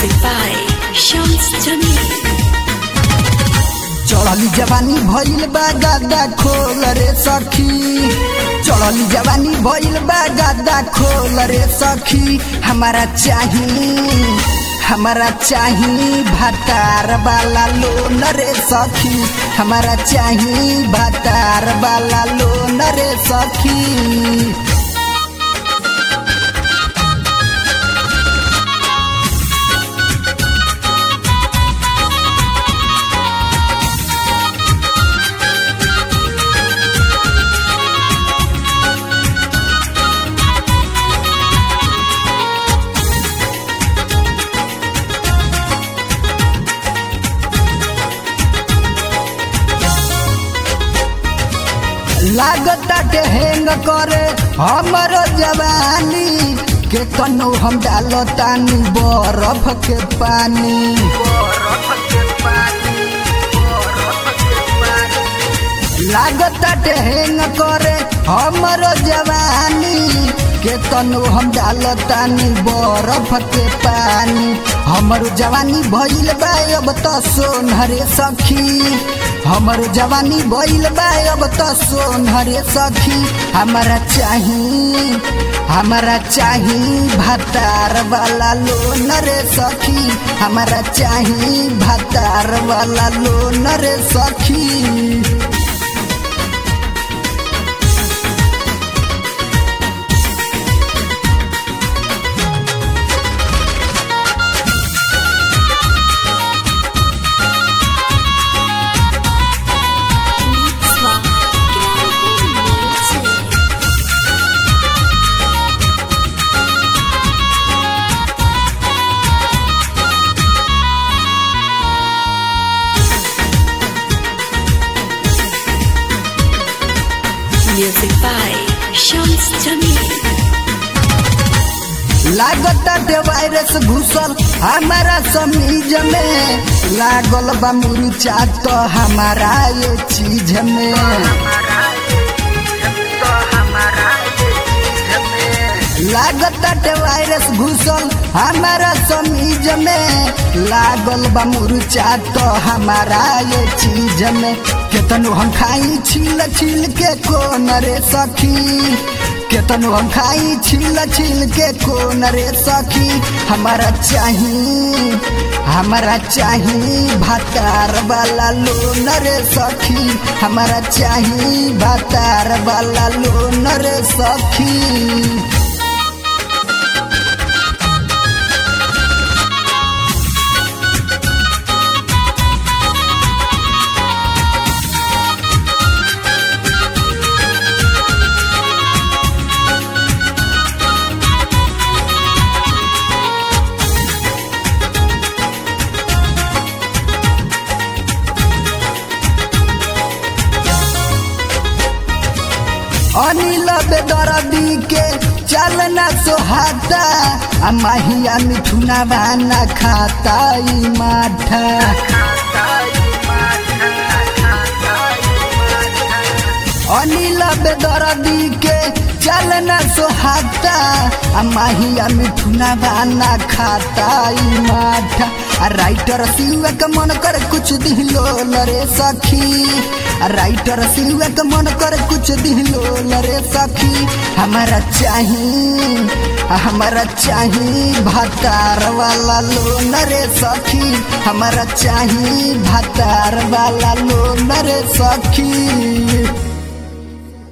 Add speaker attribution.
Speaker 1: Music by Shams Jamil.
Speaker 2: चढ़ली जवानी भइल बा गादा खोल रे सखी, चढ़ली जवानी भइल बा गादा खोल रे सखी। हमारा चाही भातार वाला लोन रे सखी, हमारा चाही भातार वाला लोन रे सखी। लागताटे हेंग करे हमरो जवानी के कनो हम डालतानी बरफ के पानी। लागताटे हेंग करे हमरो जवानी के कनो हम डालतानी बरफ के पानी। हमरो जवानी भइल बा अब त सोनहरे सखी, हमर जवानी भइल बा अब त सोनहरे सखी। हमारा चाही भातार वाला लोन रे सखी, हमारा चाही भातार वाला लोन रे सखी।
Speaker 1: Music by Shams Jamil.
Speaker 2: लागताटे वायरस घुसल हमारा समीज में, लागल बा मुरचा तो हमारा ये चीज में। लागताटे वायरस घुसल हमारा समीज में, लागल बा मुरचा तो हमारा ये चीज में। केतनो हम खाई छील छील के कोन रे सखी, केतनो हम खाई छील छील के कोन रे सखी। हमारा चाही भातार वाला लोन रे सखी, हमारा चाही भातार वाला लोन रे सखी। अनिल बेदर्दी के चलना सोहाता, माहिया मिठुना बाना खाता ई माठा। अनिल बेदर्दी के चलना सोहाता, माहिया मिठुना बाना खाता ई माठा। राइटर सिलुआ के मन कर कुछ दिलो रे सखी, राइटर सिलुआ के मन कर कुछ दिलो रे सखी। हमारा चाही भातार वाला लोन रे सखी, हमारा चाही भातार वाला लोन रे सखी।